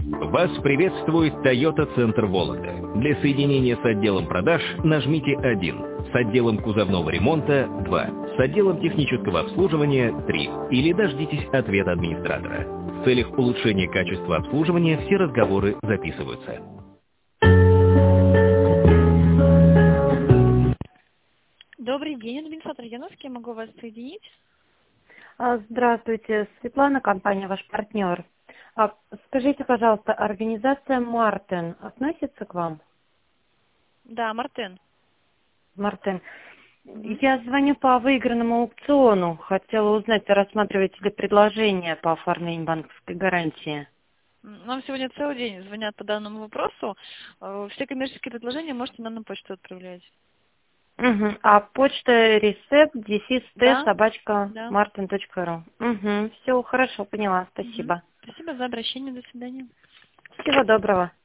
Вас приветствует Toyota Центр Вологда. Для соединения с отделом продаж нажмите 1, с отделом кузовного ремонта 2, с отделом технического обслуживания 3 или дождитесь ответа администратора. В целях улучшения качества обслуживания все разговоры записываются. Добрый день, администратор Яновский, могу вас соединить? Здравствуйте, Светлана, компания «Ваш партнер». Скажите, пожалуйста, организация «Мартен» относится к вам? Да, Мартен. «Мартен». Я звоню по выигранному аукциону. Хотела узнать, рассматриваете ли предложение по оформлению банковской гарантии. Нам сегодня целый день звонят по данному вопросу. Все коммерческие предложения можете нам на почту отправлять. Угу. А почта рецепт Да. @martin.ru. Угу. Все, хорошо, поняла. Спасибо. Спасибо за обращение. До свидания. Всего доброго.